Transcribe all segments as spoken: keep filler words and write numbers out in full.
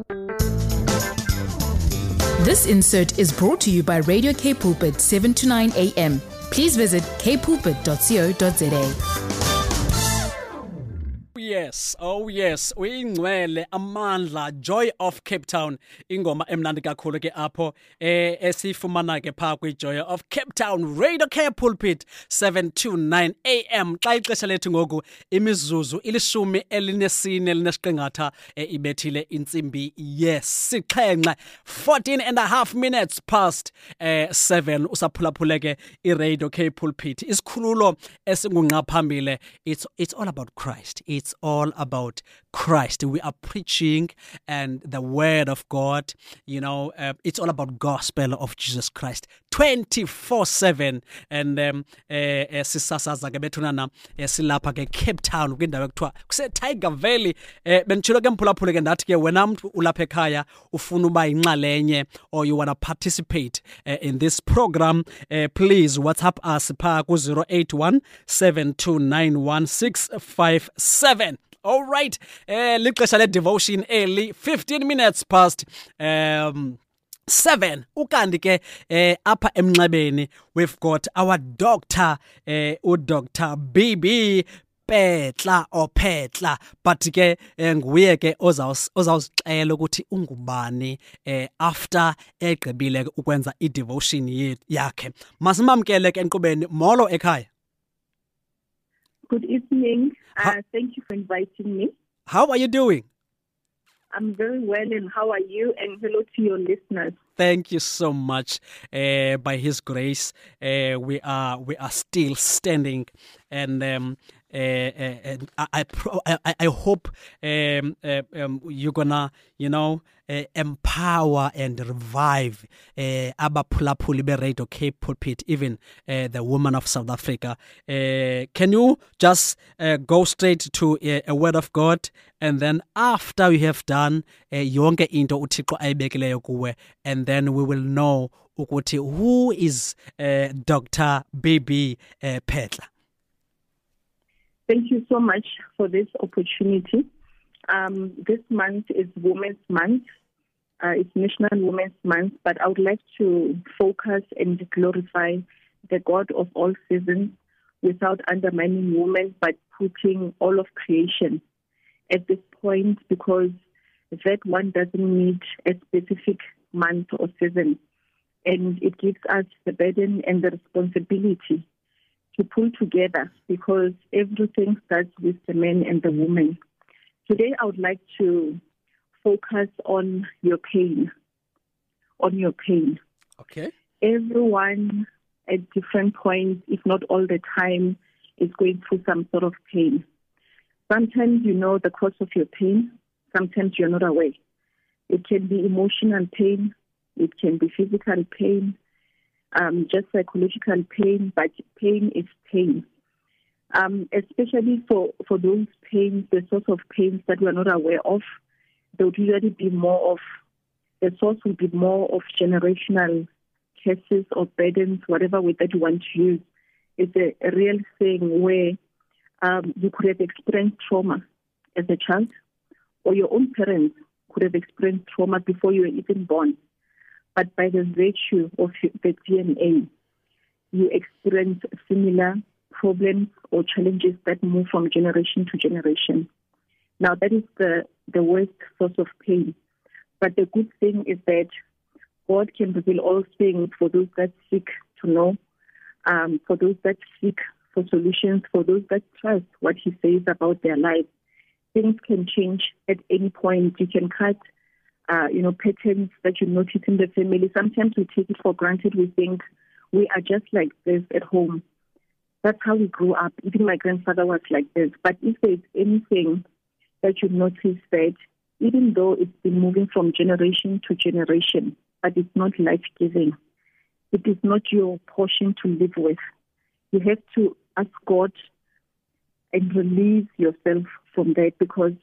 This insert is brought to you by Radio K Pulpit, seven to nine a.m. Please visit k pulpit dot co dot za. Yes, oh yes, uyingcwele amandla Joy of Cape Town ingoma emnandi kakhulu ke apho eh esifumana ke pha kwi Joy of Cape Town Radio K Pulpit seven to nine a.m. xa ixesha lethu ngoku imizuzu ilishumi elinesine linesiqingatha ibethile intsimbi yesixhenxe fourteen and a half minutes past eh seven usaphulaphule ke I Radio K Pulpit isikhululo esingunqa phambile. It's it's all about Christ. It's all about Christ. We are preaching and the word of God, you know, uh, it's all about gospel of Jesus Christ twenty-four seven. And um eh sisasaza ke bethunana silapha ke Cape Town kwindawo ekuthiwa kuse Tiger Valley. eh benitshilo ke mphulaphule ke ndathi ke wena mntu ulapha ekhaya ufuna uba inxalenye or you want to participate uh, in this program, uh, please WhatsApp us pa ku zero eight one seven two nine one six five seven. All right, eh lixesha le devotion early fifteen minutes past um seven. Ukandi ke eh apha emnxebeni we've got our doctor eh u Doctor B B Petla or Petla, but ke nguye ke ozawusixela ukuthi ungubani eh after egqibile ukwenza I devotion yakhe. Masimamkele ke enkqubeni. Molo ekhaya. Good evening. Uh, thank you for inviting me. How are you doing? I'm very well, and how are you? And hello to your listeners. Thank you so much. Uh, by His grace, uh, we are we are still standing, and um, uh, uh, and I I, pro- I I hope um, uh, um, you're gonna you know uh, empower and revive uh, abaphulaphuli be Radio K Pulpit, even uh, the woman of South Africa. Uh, can you just uh, go straight to a, a word of God, and then after we have done uh, yonke into uThixo ayibekileyo kuwe, and then we will know ukuthi who is uh, Doctor B B uh, Petla. Thank you so much for this opportunity. Um, this month is Women's Month. Uh, it's National Women's Month, but I would like to focus and glorify the God of all seasons without undermining women, but putting all of creation at this point, because that one doesn't need a specific month or season. And it gives us the burden and the responsibility to pull together, because everything starts with the man and the woman. Today, I would like to focus on your pain, on your pain. Okay. Everyone at different points, if not all the time, is going through some sort of pain. Sometimes you know the cause of your pain. Sometimes you're not aware. It can be emotional pain. It can be physical pain, um, just psychological pain, but pain is pain. Um, especially for, for those pains, the source of pains that we are not aware of, there would usually be more of, the source will be more of generational curses or burdens, whatever way that you want to use. It's a, a real thing where um, you could have experienced trauma as a child, or your own parents could have experienced trauma before you were even born. But by the virtue of the D N A, you experience similar problems or challenges that move from generation to generation. Now, that is the, the worst source of pain. But the good thing is that God can reveal all things for those that seek to know, um, for those that seek for solutions, for those that trust what He says about their lives. Things can change at any point. You can cut Uh, you know, patterns that you notice in the family. Sometimes we take it for granted. We think we are just like this at home. That's how we grew up. Even my grandfather was like this. But if there's anything that you notice that even though it's been moving from generation to generation, but it's not life-giving, it is not your portion to live with, you have to ask God and release yourself from that, because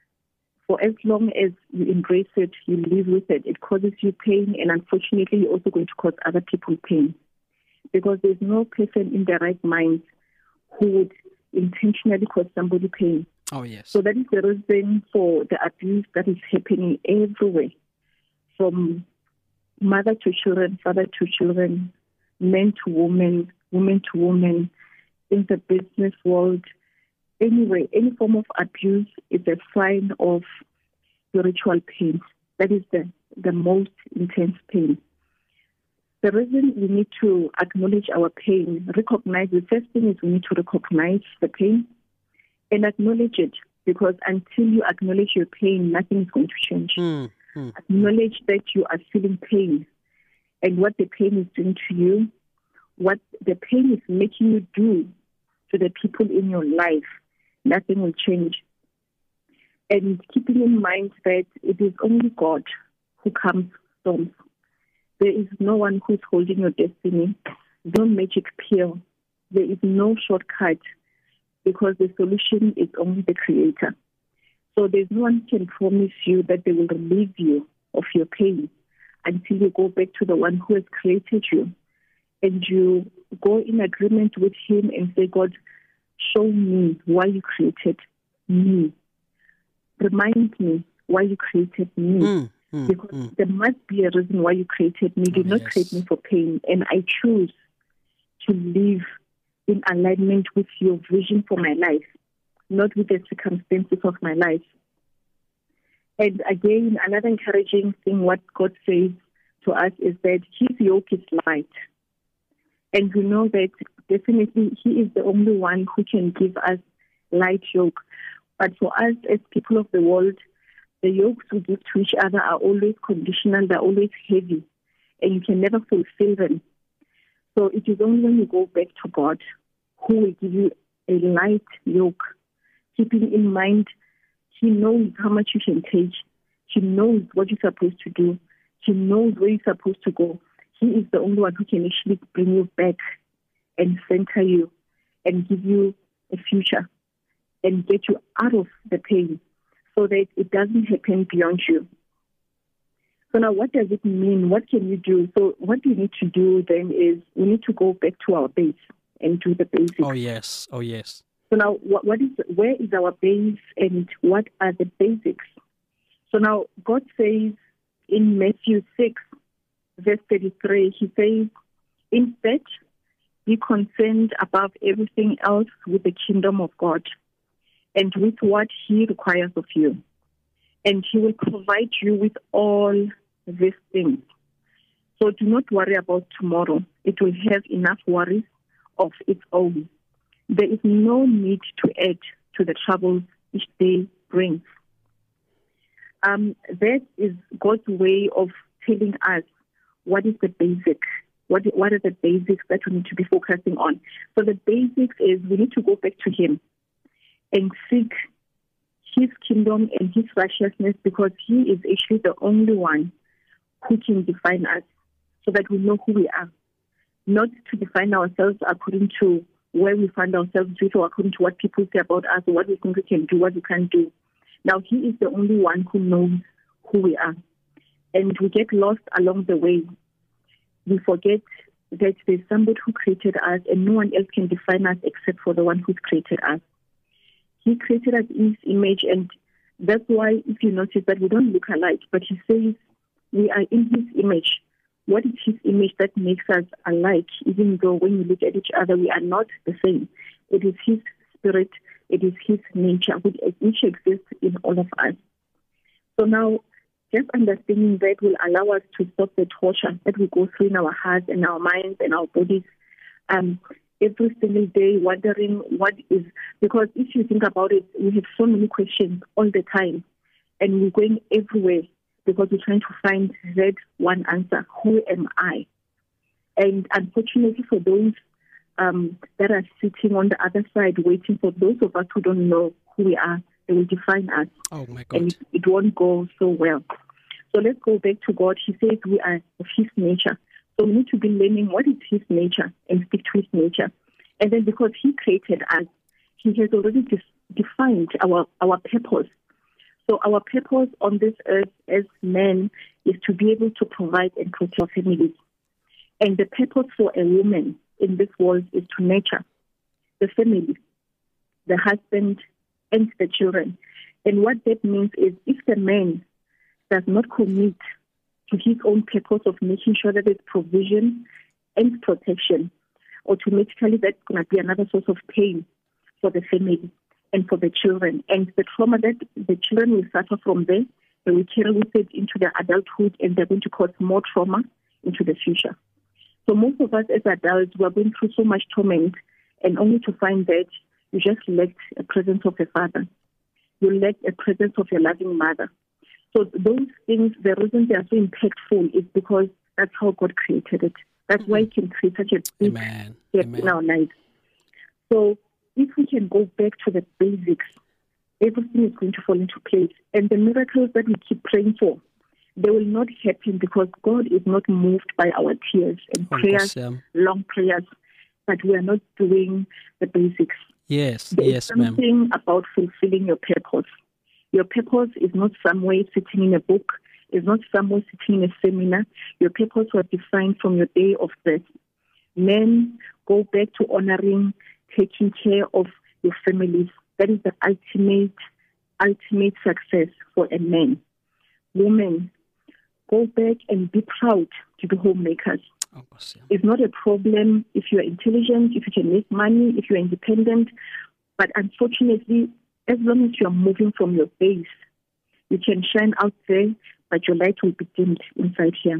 for as long as you embrace it, you live with it, it causes you pain, and unfortunately, you're also going to cause other people pain. Because there's no person in their right mind who would intentionally cause somebody pain. Oh, yes. So that is the reason for the abuse that is happening everywhere, from mother to children, father to children, men to women, women to women, in the business world. Anyway, any form of abuse is a sign of spiritual pain. That is the, the most intense pain. The reason we need to acknowledge our pain, recognize, the first thing is we need to recognize the pain and acknowledge it, because until you acknowledge your pain, nothing is going to change. Mm, mm, acknowledge that you are feeling pain and what the pain is doing to you, what the pain is making you do to the people in your life. Nothing will change. And keeping in mind that it is only God who calms storms. There is no one who's holding your destiny, no magic pill. There is no shortcut, because the solution is only the Creator. So there's no one who can promise you that they will relieve you of your pain until you go back to the one who has created you, and you go in agreement with Him and say, God, show me why you created me. Remind me why you created me. mm, mm, because mm. there must be a reason why you created me. You did Oh, not yes. create me for pain. And I choose to live in alignment with your vision for my life, not with the circumstances of my life. And again, another encouraging thing, what God says to us is that His yoke is light. And we know that definitely He is the only one who can give us light yoke. But for us as people of the world, the yokes we give to each other are always conditional, they're always heavy, and you can never fulfill them. So it is only when you go back to God who will give you a light yoke, keeping in mind He knows how much you can take. He knows what you're supposed to do. He knows where you're supposed to go. He is the only one who can actually bring you back and center you and give you a future and get you out of the pain so that it doesn't happen beyond you. So now what does it mean? What can you do? So what we need to do then is we need to go back to our base and do the basics. Oh, yes. Oh, yes. So now what, what is, where is our base and what are the basics? So now God says in Matthew six, verse thirty-three, He says, instead, be concerned above everything else with the kingdom of God and with what He requires of you. And He will provide you with all these things. So do not worry about tomorrow. It will have enough worries of its own. There is no need to add to the troubles each day brings. Um, that is God's way of telling us what is the basic, what, what are the basics that we need to be focusing on. So the basics is we need to go back to Him and seek His kingdom and His righteousness, because He is actually the only one who can define us so that we know who we are. Not to define ourselves according to where we find ourselves with or according to what people say about us or what we think we can do, what we can't do. Now, He is the only one who knows who we are. And we get lost along the way. We forget that there's somebody who created us and no one else can define us except for the one who's created us. He created us in His image, and that's why if you notice that we don't look alike, but He says we are in His image. What is His image that makes us alike, even though when you look at each other, we are not the same? It is His spirit, it is His nature, which exists in all of us. So now, just understanding that will allow us to stop the torture that we go through in our hearts and our minds and our bodies um, every single day, wondering what is, because if you think about it, we have so many questions all the time, and we're going everywhere because we're trying to find that one answer. Who am I? And unfortunately for those um, that are sitting on the other side waiting for those of us who don't know who we are, they will define us. Oh, my God. And it, it won't go so well. So let's go back to God. He says we are of His nature. So we need to be learning what is His nature and stick to His nature. And then because He created us, He has already dis- defined our, our purpose. So our purpose on this earth as men is to be able to provide and protect our families. And the purpose for a woman in this world is to nurture the family, the husband, and the children. And what that means is if the man does not commit to his own purpose of making sure that there's provision and protection, automatically that's going to be another source of pain for the family and for the children. And the trauma that the children will suffer from there, they will carry with it into their adulthood, and they're going to cause more trauma into the future. So most of us as adults, we're going through so much torment, and only to find that you just lacked a presence of a father. You lacked a presence of a loving mother. So those things, the reason they are so impactful is because that's how God created it. That's mm-hmm. why He can create such a big Amen. gap Amen. in our lives. So if we can go back to the basics, everything is going to fall into place. And the miracles that we keep praying for, they will not happen because God is not moved by our tears and Oh, prayers, yes, yeah. long prayers, but we are not doing the basics. Yes, There yes, is ma'am. something about fulfilling your purpose. Your purpose is not somewhere sitting in a book. It's not somewhere sitting in a seminar. Your purpose was defined from your day of birth. Men, go back to honoring, taking care of your families. That is the ultimate, ultimate success for a man. Women, go back and be proud to be homemakers. Oh, yes, yeah. It's not a problem if you're intelligent, if you can make money, if you're independent. But unfortunately, as long as you're moving from your base, you can shine out there, but your light will be dimmed inside here.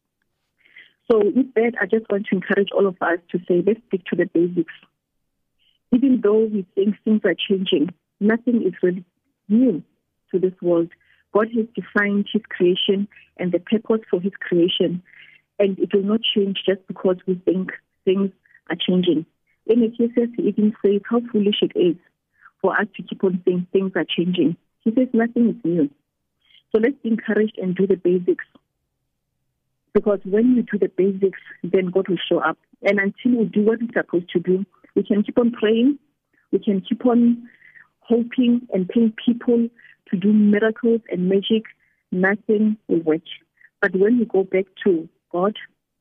So with that, I just want to encourage all of us to say, let's stick to the basics. Even though we think things are changing, nothing is really new to this world. God has defined His creation and the purpose for His creation, and it will not change just because we think things are changing. In Ecclesiastes, He even says how foolish it is for us to keep on saying things are changing. He says nothing is new. So let's be encouraged and do the basics. Because when we do the basics, then God will show up. And until we do what we're supposed to do, we can keep on praying, we can keep on hoping and paying people to do miracles and magic. Nothing will work. But when we go back to God,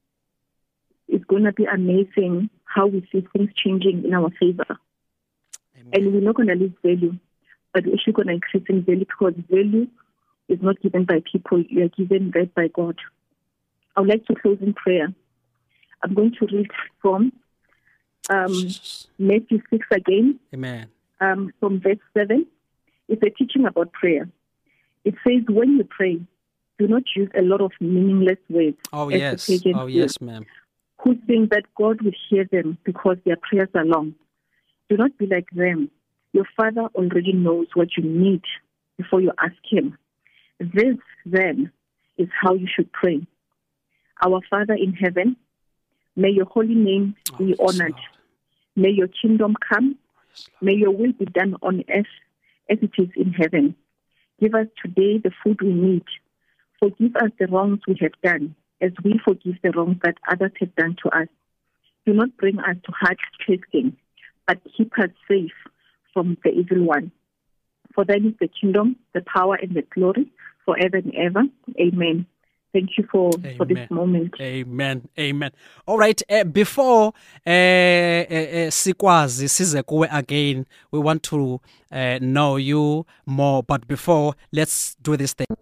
it's going to be amazing how we see things changing in our favor. Amen. And we're not going to lose value, but we're actually going to increase in value because value is not given by people. You are given that by God. I would like to close in prayer. I'm going to read from um, Matthew six again, Amen. um, from verse seven. It's a teaching about prayer. It says, when you pray, do not use a lot of meaningless words. Oh, as the yes. pagans Oh, do, yes, ma'am. who think that God will hear them because their prayers are long. Do not be like them. Your Father already knows what you need before you ask Him. This, then, is how you should pray. Our Father in heaven, may your holy name be Oh, yes, honored. Lord. May your kingdom come. Yes, Lord. May your will be done on earth as it is in heaven. Give us today the food we need. Forgive us the wrongs we have done, as we forgive the wrongs that others have done to us. Do not bring us to hard testing, but keep us safe from the evil one. For thine is the kingdom, the power, and the glory, forever and ever. Amen. Thank you for, for this Amen. moment. Amen. Amen. All right. Uh, before uh, uh, uh, sikwazi size kuwe again, we want to uh, know you more. But before, let's do this thing.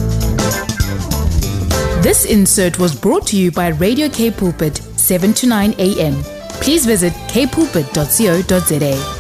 This insert was brought to you by Radio K Pulpit, seven to nine a.m. Please visit k pulpit dot co dot za.